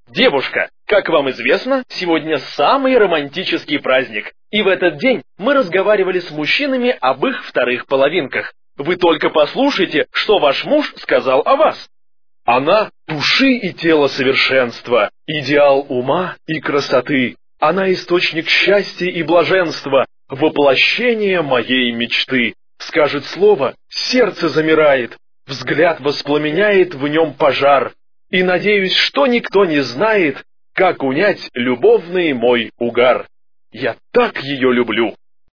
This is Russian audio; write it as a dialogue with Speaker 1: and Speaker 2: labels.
Speaker 1: Девушка, как вам известно, сегодня самый романтический праздник. И в этот день мы разговаривали с мужчинами об их вторых половинках. Вы только послушайте, что ваш муж сказал о вас. Она – души и тела совершенства, идеал ума и красоты. Она источник счастья и блаженства, воплощение моей мечты. Скажет слово, сердце замирает, взгляд воспламеняет в нем пожар. И надеюсь, что никто не знает, как унять любовный мой угар. Я так ее люблю.